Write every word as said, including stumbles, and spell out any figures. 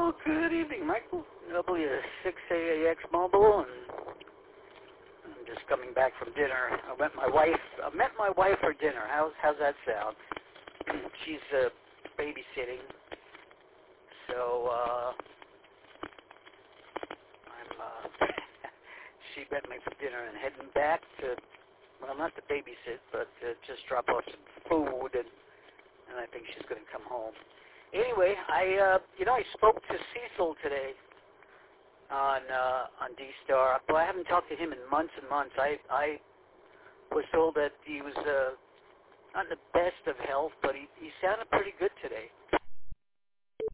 Well, good evening, Michael. W six A A X Mobile, and I'm just coming back from dinner. I met my wife. I met my wife for dinner. How's how's that sound? She's uh, babysitting, so uh, I'm. Uh, she met me for dinner and heading back to. Well, not to babysit, but to just drop off some food, and and I think she's going to come home. Anyway, I uh, you know I spoke to Cecil today on uh, on D-Star. Well, I haven't talked to him in months and months. I I was told that he was uh, not in the best of health, but he he sounded pretty good today.